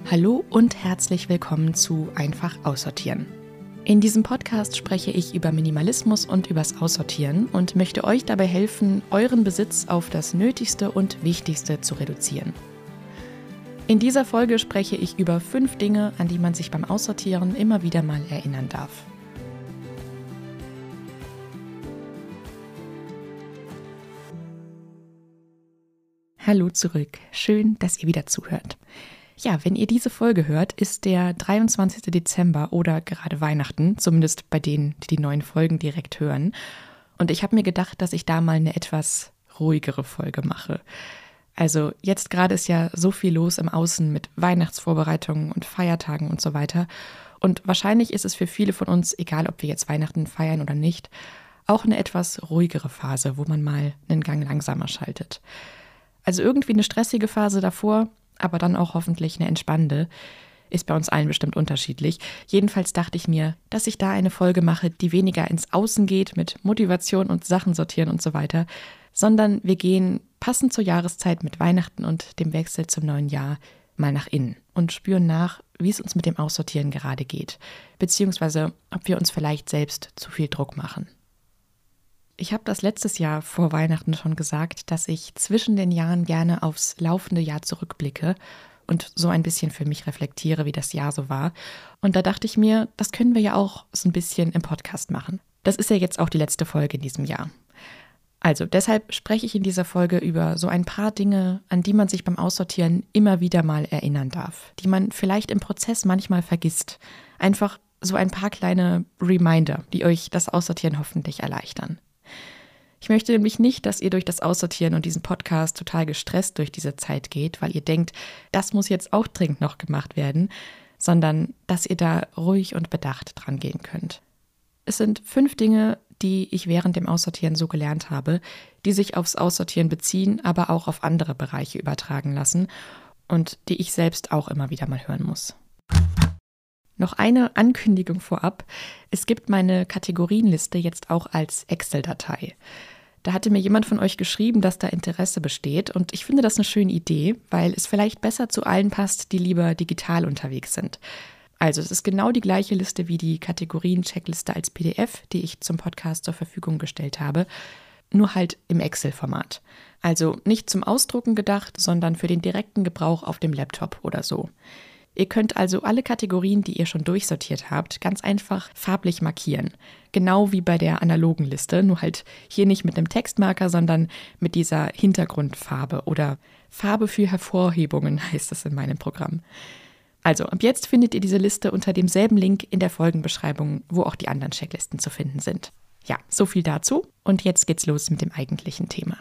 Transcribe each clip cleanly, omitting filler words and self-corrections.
Hallo und herzlich willkommen zu Einfach aussortieren. In diesem Podcast spreche ich über Minimalismus und übers Aussortieren und möchte euch dabei helfen, euren Besitz auf das Nötigste und Wichtigste zu reduzieren. In dieser Folge spreche ich über 5 Dinge, an die man sich beim Aussortieren immer wieder mal erinnern darf. Hallo zurück, schön, dass ihr wieder zuhört. Ja, wenn ihr diese Folge hört, ist der 23. Dezember oder gerade Weihnachten, zumindest bei denen, die die neuen Folgen direkt hören. Und ich habe mir gedacht, dass ich da mal eine etwas ruhigere Folge mache. Also jetzt gerade ist ja so viel los im Außen mit Weihnachtsvorbereitungen und Feiertagen und so weiter. Und wahrscheinlich ist es für viele von uns, egal ob wir jetzt Weihnachten feiern oder nicht, auch eine etwas ruhigere Phase, wo man mal einen Gang langsamer schaltet. Also irgendwie eine stressige Phase davor, aber dann auch hoffentlich eine entspannende, ist bei uns allen bestimmt unterschiedlich. Jedenfalls dachte ich mir, dass ich da eine Folge mache, die weniger ins Außen geht mit Motivation und Sachen sortieren und so weiter, sondern wir gehen passend zur Jahreszeit mit Weihnachten und dem Wechsel zum neuen Jahr mal nach innen und spüren nach, wie es uns mit dem Aussortieren gerade geht, beziehungsweise ob wir uns vielleicht selbst zu viel Druck machen. Ich habe das letztes Jahr vor Weihnachten schon gesagt, dass ich zwischen den Jahren gerne aufs laufende Jahr zurückblicke und so ein bisschen für mich reflektiere, wie das Jahr so war. Und da dachte ich mir, das können wir ja auch so ein bisschen im Podcast machen. Das ist ja jetzt auch die letzte Folge in diesem Jahr. Also deshalb spreche ich in dieser Folge über so ein paar Dinge, an die man sich beim Aussortieren immer wieder mal erinnern darf, die man vielleicht im Prozess manchmal vergisst. Einfach so ein paar kleine Reminder, die euch das Aussortieren hoffentlich erleichtern. Ich möchte nämlich nicht, dass ihr durch das Aussortieren und diesen Podcast total gestresst durch diese Zeit geht, weil ihr denkt, das muss jetzt auch dringend noch gemacht werden, sondern dass ihr da ruhig und bedacht dran gehen könnt. Es sind 5 Dinge, die ich während dem Aussortieren so gelernt habe, die sich aufs Aussortieren beziehen, aber auch auf andere Bereiche übertragen lassen und die ich selbst auch immer wieder mal hören muss. Noch eine Ankündigung vorab. Es gibt meine Kategorienliste jetzt auch als Excel-Datei. Da hatte mir jemand von euch geschrieben, dass da Interesse besteht und ich finde das eine schöne Idee, weil es vielleicht besser zu allen passt, die lieber digital unterwegs sind. Also es ist genau die gleiche Liste wie die Kategorien-Checkliste als PDF, die ich zum Podcast zur Verfügung gestellt habe, nur halt im Excel-Format. Also nicht zum Ausdrucken gedacht, sondern für den direkten Gebrauch auf dem Laptop oder so. Ihr könnt also alle Kategorien, die ihr schon durchsortiert habt, ganz einfach farblich markieren. Genau wie bei der analogen Liste, nur halt hier nicht mit einem Textmarker, sondern mit dieser Hintergrundfarbe oder Farbe für Hervorhebungen heißt das in meinem Programm. Also ab jetzt findet ihr diese Liste unter demselben Link in der Folgenbeschreibung, wo auch die anderen Checklisten zu finden sind. Ja, so viel dazu und jetzt geht's los mit dem eigentlichen Thema.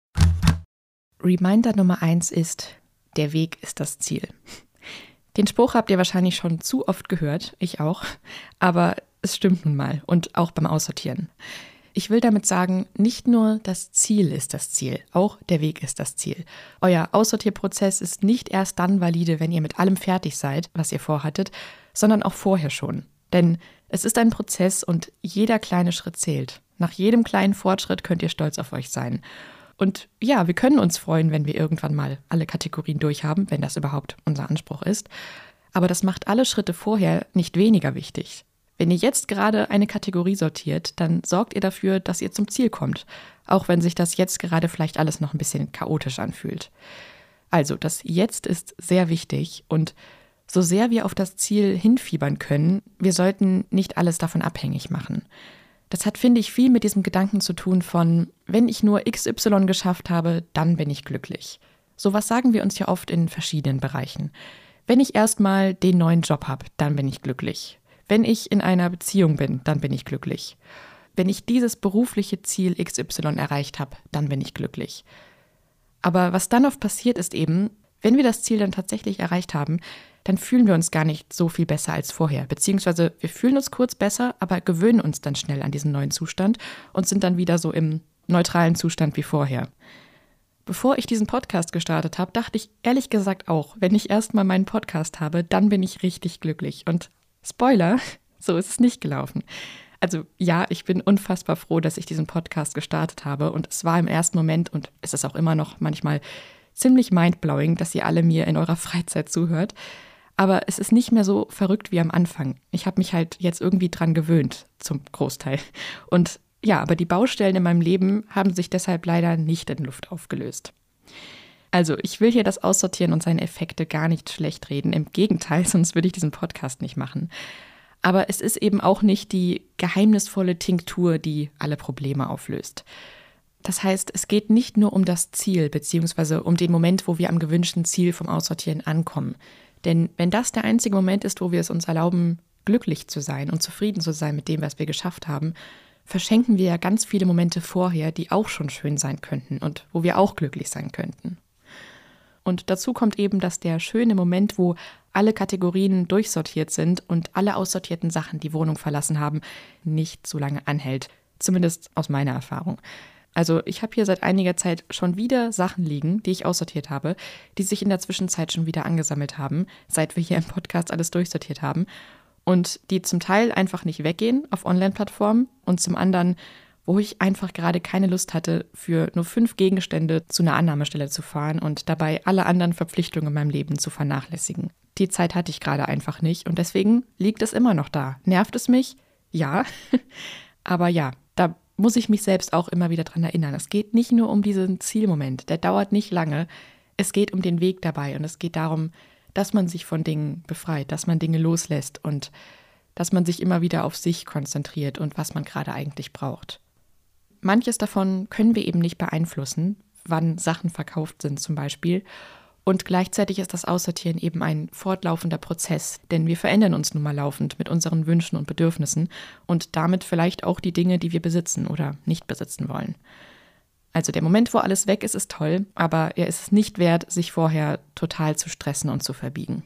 Reminder Nummer 1 ist, der Weg ist das Ziel. Den Spruch habt ihr wahrscheinlich schon zu oft gehört, ich auch, aber es stimmt nun mal und auch beim Aussortieren. Ich will damit sagen, nicht nur das Ziel ist das Ziel, auch der Weg ist das Ziel. Euer Aussortierprozess ist nicht erst dann valide, wenn ihr mit allem fertig seid, was ihr vorhattet, sondern auch vorher schon. Denn es ist ein Prozess und jeder kleine Schritt zählt. Nach jedem kleinen Fortschritt könnt ihr stolz auf euch sein. Und ja, wir können uns freuen, wenn wir irgendwann mal alle Kategorien durchhaben, wenn das überhaupt unser Anspruch ist. Aber das macht alle Schritte vorher nicht weniger wichtig. Wenn ihr jetzt gerade eine Kategorie sortiert, dann sorgt ihr dafür, dass ihr zum Ziel kommt, auch wenn sich das jetzt gerade vielleicht alles noch ein bisschen chaotisch anfühlt. Also das Jetzt ist sehr wichtig und so sehr wir auf das Ziel hinfiebern können, wir sollten nicht alles davon abhängig machen. Das hat, finde ich, viel mit diesem Gedanken zu tun von, wenn ich nur XY geschafft habe, dann bin ich glücklich. Sowas sagen wir uns ja oft in verschiedenen Bereichen. Wenn ich erstmal den neuen Job habe, dann bin ich glücklich. Wenn ich in einer Beziehung bin, dann bin ich glücklich. Wenn ich dieses berufliche Ziel XY erreicht habe, dann bin ich glücklich. Aber was dann oft passiert ist eben, wenn wir das Ziel dann tatsächlich erreicht haben, dann fühlen wir uns gar nicht so viel besser als vorher. Beziehungsweise wir fühlen uns kurz besser, aber gewöhnen uns dann schnell an diesen neuen Zustand und sind dann wieder so im neutralen Zustand wie vorher. Bevor ich diesen Podcast gestartet habe, dachte ich ehrlich gesagt auch, wenn ich erstmal meinen Podcast habe, dann bin ich richtig glücklich. Und Spoiler, so ist es nicht gelaufen. Also ja, ich bin unfassbar froh, dass ich diesen Podcast gestartet habe und es war im ersten Moment und es ist auch immer noch manchmal ziemlich mindblowing, dass ihr alle mir in eurer Freizeit zuhört. Aber es ist nicht mehr so verrückt wie am Anfang. Ich habe mich halt jetzt irgendwie dran gewöhnt, zum Großteil. Und ja, aber die Baustellen in meinem Leben haben sich deshalb leider nicht in Luft aufgelöst. Also, ich will hier das Aussortieren und seine Effekte gar nicht schlecht reden. Im Gegenteil, sonst würde ich diesen Podcast nicht machen. Aber es ist eben auch nicht die geheimnisvolle Tinktur, die alle Probleme auflöst. Das heißt, es geht nicht nur um das Ziel, beziehungsweise um den Moment, wo wir am gewünschten Ziel vom Aussortieren ankommen. Denn wenn das der einzige Moment ist, wo wir es uns erlauben, glücklich zu sein und zufrieden zu sein mit dem, was wir geschafft haben, verschenken wir ja ganz viele Momente vorher, die auch schon schön sein könnten und wo wir auch glücklich sein könnten. Und dazu kommt eben, dass der schöne Moment, wo alle Kategorien durchsortiert sind und alle aussortierten Sachen die Wohnung verlassen haben, nicht so lange anhält. Zumindest aus meiner Erfahrung. Also ich habe hier seit einiger Zeit schon wieder Sachen liegen, die ich aussortiert habe, die sich in der Zwischenzeit schon wieder angesammelt haben, seit wir hier im Podcast alles durchsortiert haben. Und die zum Teil einfach nicht weggehen auf Online-Plattformen und zum anderen, wo ich einfach gerade keine Lust hatte, für nur 5 Gegenstände zu einer Annahmestelle zu fahren und dabei alle anderen Verpflichtungen in meinem Leben zu vernachlässigen. Die Zeit hatte ich gerade einfach nicht und deswegen liegt es immer noch da. Nervt es mich? Ja. Aber ja, da muss ich mich selbst auch immer wieder dran erinnern. Es geht nicht nur um diesen Zielmoment, der dauert nicht lange. Es geht um den Weg dabei und es geht darum, dass man sich von Dingen befreit, dass man Dinge loslässt und dass man sich immer wieder auf sich konzentriert und was man gerade eigentlich braucht. Manches davon können wir eben nicht beeinflussen, wann Sachen verkauft sind zum Beispiel. Und gleichzeitig ist das Aussortieren eben ein fortlaufender Prozess, denn wir verändern uns nun mal laufend mit unseren Wünschen und Bedürfnissen und damit vielleicht auch die Dinge, die wir besitzen oder nicht besitzen wollen. Also der Moment, wo alles weg ist, ist toll, aber er ist es nicht wert, sich vorher total zu stressen und zu verbiegen.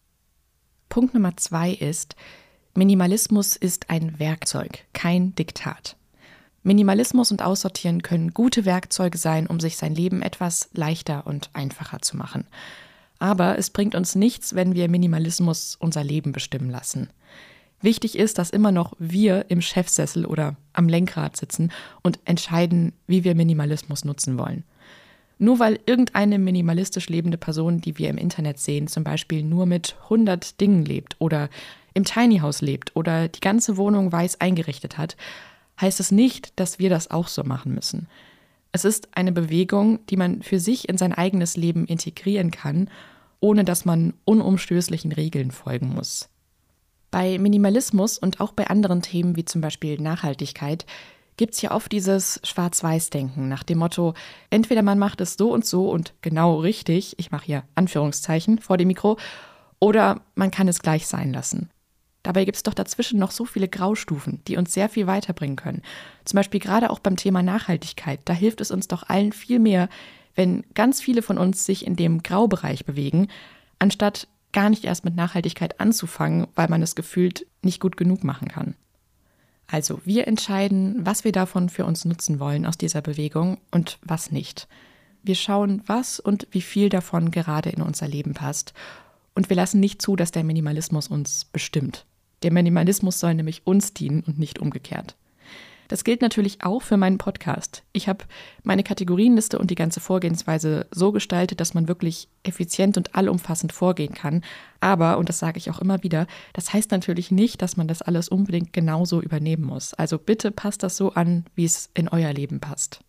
Punkt Nummer 2 ist, Minimalismus ist ein Werkzeug, kein Diktat. Minimalismus und Aussortieren können gute Werkzeuge sein, um sich sein Leben etwas leichter und einfacher zu machen. Aber es bringt uns nichts, wenn wir Minimalismus unser Leben bestimmen lassen. Wichtig ist, dass immer noch wir im Chefsessel oder am Lenkrad sitzen und entscheiden, wie wir Minimalismus nutzen wollen. Nur weil irgendeine minimalistisch lebende Person, die wir im Internet sehen, zum Beispiel nur mit 100 Dingen lebt oder im Tiny House lebt oder die ganze Wohnung weiß eingerichtet hat, heißt es nicht, dass wir das auch so machen müssen. Es ist eine Bewegung, die man für sich in sein eigenes Leben integrieren kann, ohne dass man unumstößlichen Regeln folgen muss. Bei Minimalismus und auch bei anderen Themen wie zum Beispiel Nachhaltigkeit gibt es ja oft dieses Schwarz-Weiß-Denken nach dem Motto, entweder man macht es so und genau richtig, ich mache hier Anführungszeichen vor dem Mikro, oder man kann es gleich sein lassen. Dabei gibt es doch dazwischen noch so viele Graustufen, die uns sehr viel weiterbringen können. Zum Beispiel gerade auch beim Thema Nachhaltigkeit. Da hilft es uns doch allen viel mehr, wenn ganz viele von uns sich in dem Graubereich bewegen, anstatt gar nicht erst mit Nachhaltigkeit anzufangen, weil man es gefühlt nicht gut genug machen kann. Also wir entscheiden, was wir davon für uns nutzen wollen aus dieser Bewegung und was nicht. Wir schauen, was und wie viel davon gerade in unser Leben passt. Und wir lassen nicht zu, dass der Minimalismus uns bestimmt. Der Minimalismus soll nämlich uns dienen und nicht umgekehrt. Das gilt natürlich auch für meinen Podcast. Ich habe meine Kategorienliste und die ganze Vorgehensweise so gestaltet, dass man wirklich effizient und allumfassend vorgehen kann. Aber, und das sage ich auch immer wieder, das heißt natürlich nicht, dass man das alles unbedingt genauso übernehmen muss. Also bitte passt das so an, wie es in euer Leben passt.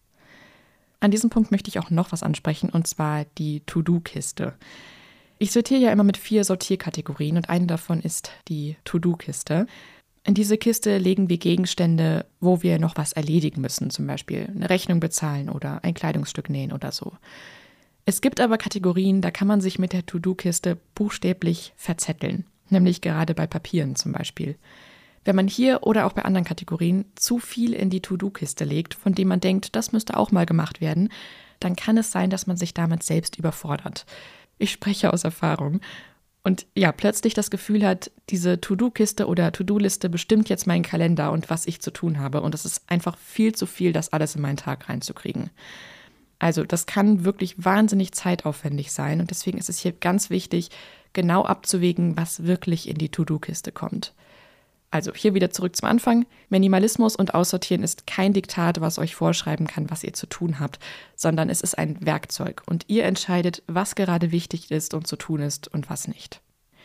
An diesem Punkt möchte ich auch noch was ansprechen, und zwar die To-Do-Kiste. Ich sortiere ja immer mit 4 Sortierkategorien und eine davon ist die To-Do-Kiste. In diese Kiste legen wir Gegenstände, wo wir noch was erledigen müssen, zum Beispiel eine Rechnung bezahlen oder ein Kleidungsstück nähen oder so. Es gibt aber Kategorien, da kann man sich mit der To-Do-Kiste buchstäblich verzetteln, nämlich gerade bei Papieren zum Beispiel. Wenn man hier oder auch bei anderen Kategorien zu viel in die To-Do-Kiste legt, von dem man denkt, das müsste auch mal gemacht werden, dann kann es sein, dass man sich damit selbst überfordert. Ich spreche aus Erfahrung. Und ja, plötzlich das Gefühl hat, diese To-Do-Kiste oder To-Do-Liste bestimmt jetzt meinen Kalender und was ich zu tun habe. Und es ist einfach viel zu viel, das alles in meinen Tag reinzukriegen. Also das kann wirklich wahnsinnig zeitaufwendig sein. Und deswegen ist es hier ganz wichtig, genau abzuwägen, was wirklich in die To-Do-Kiste kommt. Also hier wieder zurück zum Anfang. Minimalismus und Aussortieren ist kein Diktat, was euch vorschreiben kann, was ihr zu tun habt, sondern es ist ein Werkzeug und ihr entscheidet, was gerade wichtig ist und zu tun ist und was nicht.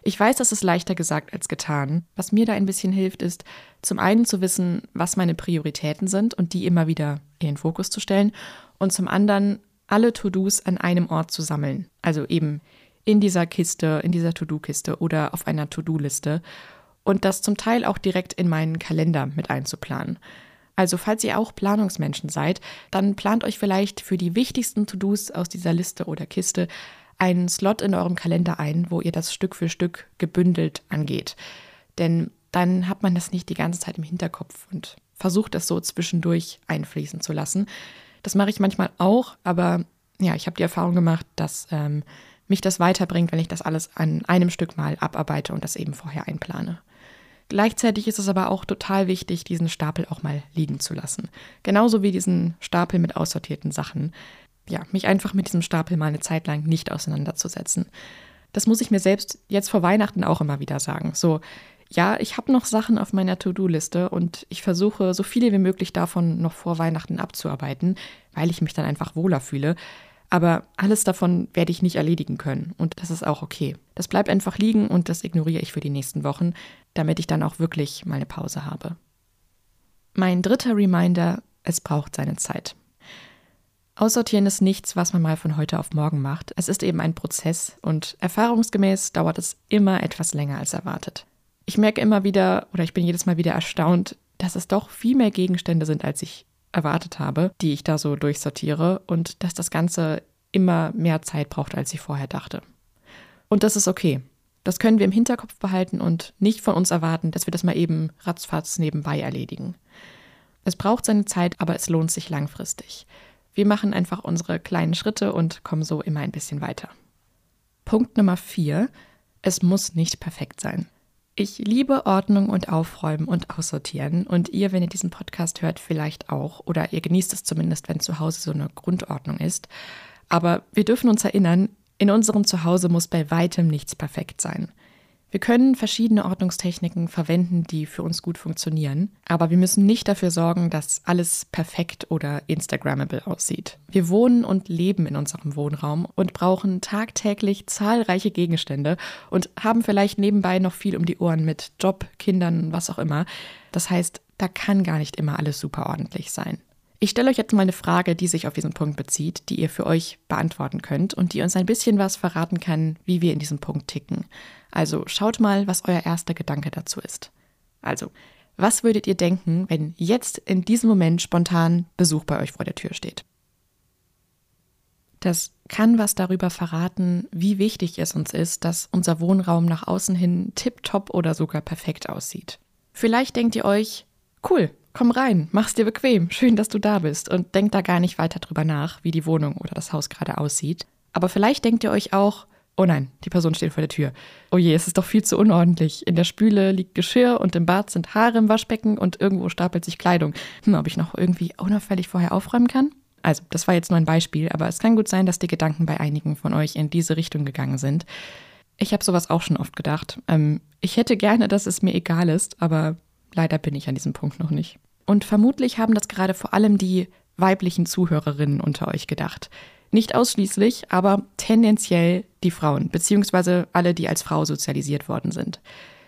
Ich weiß, das ist leichter gesagt als getan. Was mir da ein bisschen hilft, ist zum einen zu wissen, was meine Prioritäten sind und die immer wieder in den Fokus zu stellen und zum anderen alle To-Dos an einem Ort zu sammeln. Also eben in dieser Kiste, in dieser To-Do-Kiste oder auf einer To-Do-Liste und das zum Teil auch direkt in meinen Kalender mit einzuplanen. Also falls ihr auch Planungsmenschen seid, dann plant euch vielleicht für die wichtigsten To-Dos aus dieser Liste oder Kiste einen Slot in eurem Kalender ein, wo ihr das Stück für Stück gebündelt angeht. Denn dann hat man das nicht die ganze Zeit im Hinterkopf und versucht das so zwischendurch einfließen zu lassen. Das mache ich manchmal auch, aber ja, ich habe die Erfahrung gemacht, dass mich das weiterbringt, wenn ich das alles an einem Stück mal abarbeite und das eben vorher einplane. Gleichzeitig ist es aber auch total wichtig, diesen Stapel auch mal liegen zu lassen. Genauso wie diesen Stapel mit aussortierten Sachen. Ja, mich einfach mit diesem Stapel mal eine Zeit lang nicht auseinanderzusetzen. Das muss ich mir selbst jetzt vor Weihnachten auch immer wieder sagen. So, ja, ich habe noch Sachen auf meiner To-Do-Liste und ich versuche, so viele wie möglich davon noch vor Weihnachten abzuarbeiten, weil ich mich dann einfach wohler fühle. Aber alles davon werde ich nicht erledigen können und das ist auch okay. Das bleibt einfach liegen und das ignoriere ich für die nächsten Wochen, damit ich dann auch wirklich mal eine Pause habe. Mein dritter Reminder, es braucht seine Zeit. Aussortieren ist nichts, was man mal von heute auf morgen macht. Es ist eben ein Prozess und erfahrungsgemäß dauert es immer etwas länger als erwartet. Ich merke immer wieder oder ich bin jedes Mal wieder erstaunt, dass es doch viel mehr Gegenstände sind, als ich erwartet habe, die ich da so durchsortiere und dass das Ganze immer mehr Zeit braucht, als ich vorher dachte. Und das ist okay. Das können wir im Hinterkopf behalten und nicht von uns erwarten, dass wir das mal eben ratzfatz nebenbei erledigen. Es braucht seine Zeit, aber es lohnt sich langfristig. Wir machen einfach unsere kleinen Schritte und kommen so immer ein bisschen weiter. Punkt Nummer 4. Es muss nicht perfekt sein. Ich liebe Ordnung und Aufräumen und Aussortieren und ihr, wenn ihr diesen Podcast hört, vielleicht auch oder ihr genießt es zumindest, wenn zu Hause so eine Grundordnung ist. Aber wir dürfen uns erinnern, in unserem Zuhause muss bei weitem nichts perfekt sein. Wir können verschiedene Ordnungstechniken verwenden, die für uns gut funktionieren, aber wir müssen nicht dafür sorgen, dass alles perfekt oder instagrammable aussieht. Wir wohnen und leben in unserem Wohnraum und brauchen tagtäglich zahlreiche Gegenstände und haben vielleicht nebenbei noch viel um die Ohren mit Job, Kindern, was auch immer. Das heißt, da kann gar nicht immer alles super ordentlich sein. Ich stelle euch jetzt mal eine Frage, die sich auf diesen Punkt bezieht, die ihr für euch beantworten könnt und die uns ein bisschen was verraten kann, wie wir in diesem Punkt ticken. Also schaut mal, was euer erster Gedanke dazu ist. Also, was würdet ihr denken, wenn jetzt in diesem Moment spontan Besuch bei euch vor der Tür steht? Das kann was darüber verraten, wie wichtig es uns ist, dass unser Wohnraum nach außen hin tipptopp oder sogar perfekt aussieht. Vielleicht denkt ihr euch, cool, komm rein, mach's dir bequem, schön, dass du da bist und denkt da gar nicht weiter drüber nach, wie die Wohnung oder das Haus gerade aussieht. Aber vielleicht denkt ihr euch auch, oh nein, die Person steht vor der Tür. Oh je, es ist doch viel zu unordentlich. In der Spüle liegt Geschirr und im Bad sind Haare im Waschbecken und irgendwo stapelt sich Kleidung. Ob ich noch irgendwie unauffällig vorher aufräumen kann? Also, das war jetzt nur ein Beispiel, aber es kann gut sein, dass die Gedanken bei einigen von euch in diese Richtung gegangen sind. Ich habe sowas auch schon oft gedacht. Ich hätte gerne, dass es mir egal ist, aber leider bin ich an diesem Punkt noch nicht. Und vermutlich haben das gerade vor allem die weiblichen Zuhörerinnen unter euch gedacht. Nicht ausschließlich, aber tendenziell die Frauen, beziehungsweise alle, die als Frau sozialisiert worden sind.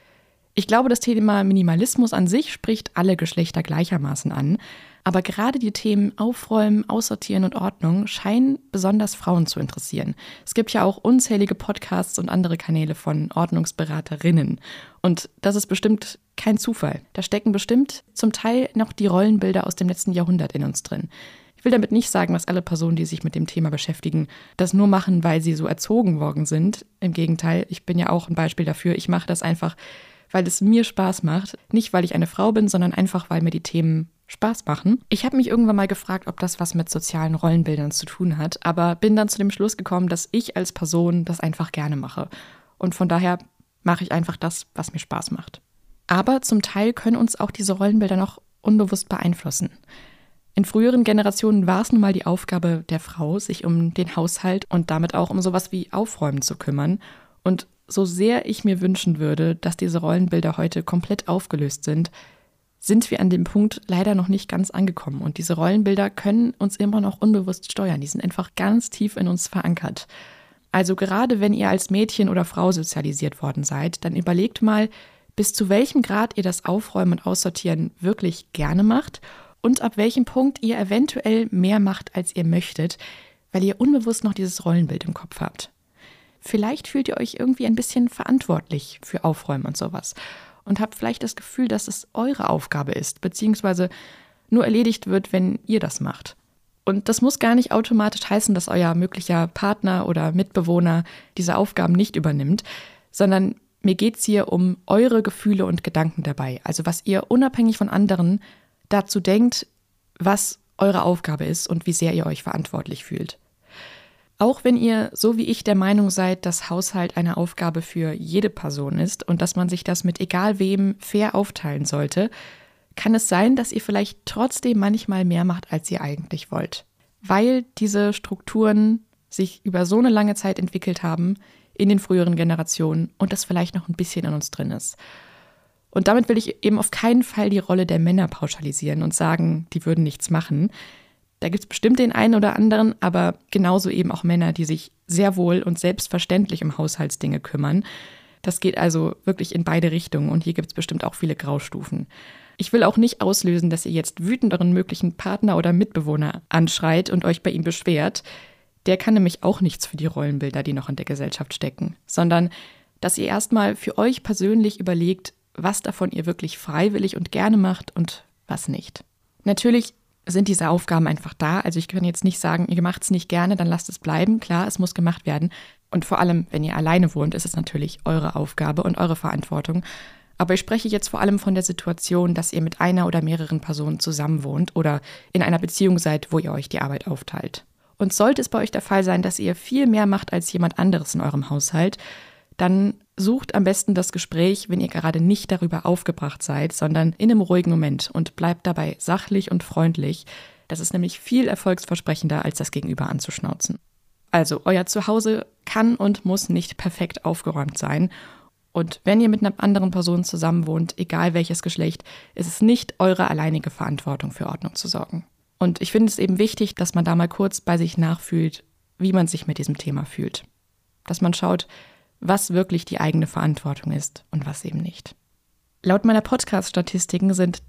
Ich glaube, das Thema Minimalismus an sich spricht alle Geschlechter gleichermaßen an, aber gerade die Themen Aufräumen, Aussortieren und Ordnung scheinen besonders Frauen zu interessieren. Es gibt ja auch unzählige Podcasts und andere Kanäle von Ordnungsberaterinnen und das ist bestimmt kein Zufall. Da stecken bestimmt zum Teil noch die Rollenbilder aus dem letzten Jahrhundert in uns drin. Ich will damit nicht sagen, dass alle Personen, die sich mit dem Thema beschäftigen, das nur machen, weil sie so erzogen worden sind. Im Gegenteil, ich bin ja auch ein Beispiel dafür. Ich mache das einfach, weil es mir Spaß macht. Nicht, weil ich eine Frau bin, sondern einfach, weil mir die Themen Spaß machen. Ich habe mich irgendwann mal gefragt, ob das was mit sozialen Rollenbildern zu tun hat, aber bin dann zu dem Schluss gekommen, dass ich als Person das einfach gerne mache. Und von daher mache ich einfach das, was mir Spaß macht. Aber zum Teil können uns auch diese Rollenbilder noch unbewusst beeinflussen. In früheren Generationen war es nun mal die Aufgabe der Frau, sich um den Haushalt und damit auch um sowas wie Aufräumen zu kümmern. Und so sehr ich mir wünschen würde, dass diese Rollenbilder heute komplett aufgelöst sind wir an dem Punkt leider noch nicht ganz angekommen. Und diese Rollenbilder können uns immer noch unbewusst steuern. Die sind einfach ganz tief in uns verankert. Also gerade wenn ihr als Mädchen oder Frau sozialisiert worden seid, dann überlegt mal, bis zu welchem Grad ihr das Aufräumen und Aussortieren wirklich gerne macht und ab welchem Punkt ihr eventuell mehr macht, als ihr möchtet, weil ihr unbewusst noch dieses Rollenbild im Kopf habt. Vielleicht fühlt ihr euch irgendwie ein bisschen verantwortlich für Aufräumen und sowas und habt vielleicht das Gefühl, dass es eure Aufgabe ist, beziehungsweise nur erledigt wird, wenn ihr das macht. Und das muss gar nicht automatisch heißen, dass euer möglicher Partner oder Mitbewohner diese Aufgaben nicht übernimmt, sondern mir geht es hier um eure Gefühle und Gedanken dabei. Also was ihr unabhängig von anderen dazu denkt, was eure Aufgabe ist und wie sehr ihr euch verantwortlich fühlt. Auch wenn ihr, so wie ich, der Meinung seid, dass Haushalt eine Aufgabe für jede Person ist und dass man sich das mit egal wem fair aufteilen sollte, kann es sein, dass ihr vielleicht trotzdem manchmal mehr macht, als ihr eigentlich wollt. Weil diese Strukturen sich über so eine lange Zeit entwickelt haben in den früheren Generationen und das vielleicht noch ein bisschen in uns drin ist. Und damit will ich eben auf keinen Fall die Rolle der Männer pauschalisieren und sagen, die würden nichts machen. Da gibt es bestimmt den einen oder anderen, aber genauso eben auch Männer, die sich sehr wohl und selbstverständlich um Haushaltsdinge kümmern. Das geht also wirklich in beide Richtungen und hier gibt es bestimmt auch viele Graustufen. Ich will auch nicht auslösen, dass ihr jetzt wütend euren möglichen Partner oder Mitbewohner anschreit und euch bei ihm beschwert. Der kann nämlich auch nichts für die Rollenbilder, die noch in der Gesellschaft stecken, sondern dass ihr erstmal für euch persönlich überlegt, was davon ihr wirklich freiwillig und gerne macht und was nicht. Natürlich sind diese Aufgaben einfach da. Also ich kann jetzt nicht sagen, ihr macht es nicht gerne, dann lasst es bleiben. Klar, es muss gemacht werden. Und vor allem, wenn ihr alleine wohnt, ist es natürlich eure Aufgabe und eure Verantwortung. Aber ich spreche jetzt vor allem von der Situation, dass ihr mit einer oder mehreren Personen zusammen wohnt oder in einer Beziehung seid, wo ihr euch die Arbeit aufteilt. Und sollte es bei euch der Fall sein, dass ihr viel mehr macht als jemand anderes in eurem Haushalt, dann sucht am besten das Gespräch, wenn ihr gerade nicht darüber aufgebracht seid, sondern in einem ruhigen Moment und bleibt dabei sachlich und freundlich. Das ist nämlich viel erfolgsversprechender, als das Gegenüber anzuschnauzen. Also, euer Zuhause kann und muss nicht perfekt aufgeräumt sein. Und wenn ihr mit einer anderen Person zusammenwohnt, egal welches Geschlecht, ist es nicht eure alleinige Verantwortung, für Ordnung zu sorgen. Und ich finde es eben wichtig, dass man da mal kurz bei sich nachfühlt, wie man sich mit diesem Thema fühlt. Dass man schaut, was wirklich die eigene Verantwortung ist und was eben nicht. Laut meiner Podcast-Statistiken sind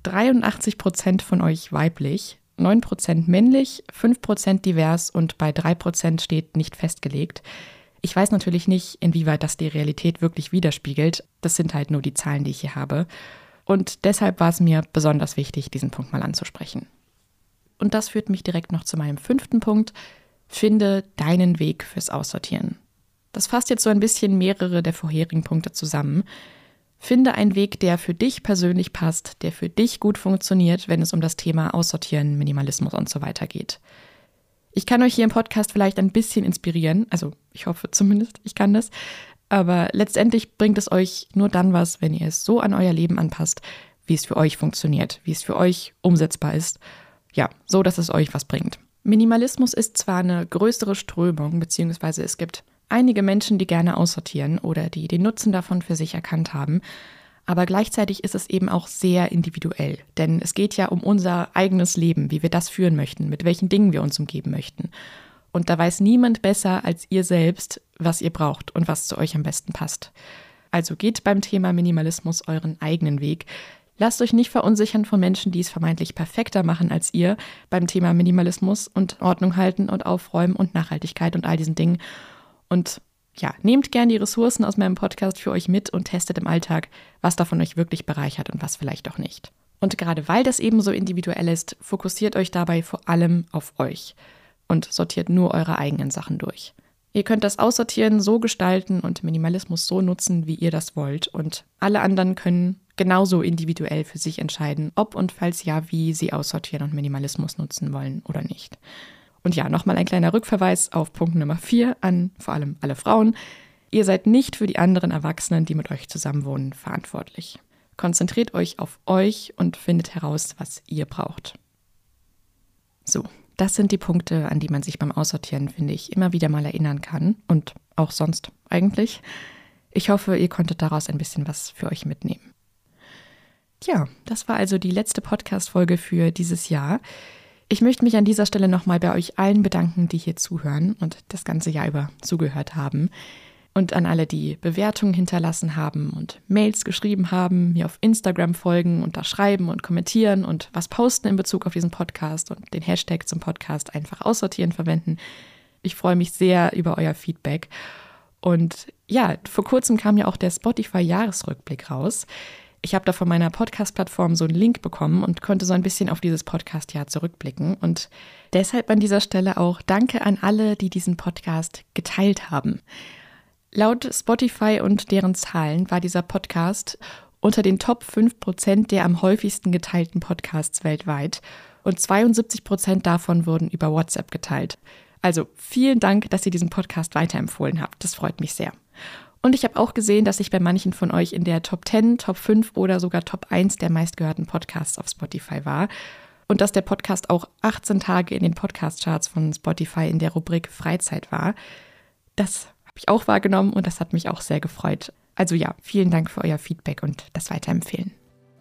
83% von euch weiblich, 9% männlich, 5% divers und bei 3% steht nicht festgelegt. Ich weiß natürlich nicht, inwieweit das die Realität wirklich widerspiegelt. Das sind halt nur die Zahlen, die ich hier habe. Und deshalb war es mir besonders wichtig, diesen Punkt mal anzusprechen. Und das führt mich direkt noch zu meinem 5. Punkt. Finde deinen Weg fürs Aussortieren. Das fasst jetzt so ein bisschen mehrere der vorherigen Punkte zusammen. Finde einen Weg, der für dich persönlich passt, der für dich gut funktioniert, wenn es um das Thema Aussortieren, Minimalismus und so weiter geht. Ich kann euch hier im Podcast vielleicht ein bisschen inspirieren, also ich hoffe zumindest, ich kann das, aber letztendlich bringt es euch nur dann was, wenn ihr es so an euer Leben anpasst, wie es für euch funktioniert, wie es für euch umsetzbar ist. Ja, so, dass es euch was bringt. Minimalismus ist zwar eine größere Strömung, beziehungsweise es gibt einige Menschen, die gerne aussortieren oder die den Nutzen davon für sich erkannt haben, aber gleichzeitig ist es eben auch sehr individuell, denn es geht ja um unser eigenes Leben, wie wir das führen möchten, mit welchen Dingen wir uns umgeben möchten. Und da weiß niemand besser als ihr selbst, was ihr braucht und was zu euch am besten passt. Also geht beim Thema Minimalismus euren eigenen Weg. Lasst euch nicht verunsichern von Menschen, die es vermeintlich perfekter machen als ihr beim Thema Minimalismus und Ordnung halten und Aufräumen und Nachhaltigkeit und all diesen Dingen. Und ja, nehmt gern die Ressourcen aus meinem Podcast für euch mit und testet im Alltag, was davon euch wirklich bereichert und was vielleicht auch nicht. Und gerade weil das eben so individuell ist, fokussiert euch dabei vor allem auf euch und sortiert nur eure eigenen Sachen durch. Ihr könnt das Aussortieren so gestalten und Minimalismus so nutzen, wie ihr das wollt. Und alle anderen können genauso individuell für sich entscheiden, ob und falls ja, wie sie aussortieren und Minimalismus nutzen wollen oder nicht. Und ja, nochmal ein kleiner Rückverweis auf Punkt Nummer 4 an vor allem alle Frauen. Ihr seid nicht für die anderen Erwachsenen, die mit euch zusammenwohnen, verantwortlich. Konzentriert euch auf euch und findet heraus, was ihr braucht. So, das sind die Punkte, an die man sich beim Aussortieren, finde ich, immer wieder mal erinnern kann und auch sonst eigentlich. Ich hoffe, ihr konntet daraus ein bisschen was für euch mitnehmen. Tja, das war also die letzte Podcast-Folge für dieses Jahr. Ich möchte mich an dieser Stelle nochmal bei euch allen bedanken, die hier zuhören und das ganze Jahr über zugehört haben. Und an alle, die Bewertungen hinterlassen haben und Mails geschrieben haben, mir auf Instagram folgen und da schreiben und kommentieren und was posten in Bezug auf diesen Podcast und den Hashtag zum Podcast einfach aussortieren verwenden. Ich freue mich sehr über euer Feedback. Und ja, vor kurzem kam ja auch der Spotify-Jahresrückblick raus. Ich habe da von meiner Podcast-Plattform so einen Link bekommen und konnte so ein bisschen auf dieses Podcast-Jahr zurückblicken. Und deshalb an dieser Stelle auch Danke an alle, die diesen Podcast geteilt haben. Laut Spotify und deren Zahlen war dieser Podcast unter den Top 5% der am häufigsten geteilten Podcasts weltweit und 72% davon wurden über WhatsApp geteilt. Also vielen Dank, dass ihr diesen Podcast weiterempfohlen habt. Das freut mich sehr. Und ich habe auch gesehen, dass ich bei manchen von euch in der Top 10, Top 5 oder sogar Top 1 der meistgehörten Podcasts auf Spotify war. Und dass der Podcast auch 18 Tage in den Podcast-Charts von Spotify in der Rubrik Freizeit war. Das habe ich auch wahrgenommen und das hat mich auch sehr gefreut. Also ja, vielen Dank für euer Feedback und das Weiterempfehlen.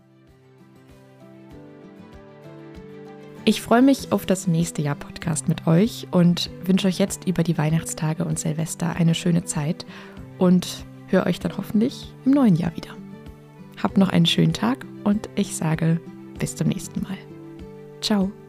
Ich freue mich auf das nächste Jahr Podcast mit euch und wünsche euch jetzt über die Weihnachtstage und Silvester eine schöne Zeit und höre euch dann hoffentlich im neuen Jahr wieder. Habt noch einen schönen Tag und ich sage bis zum nächsten Mal. Ciao.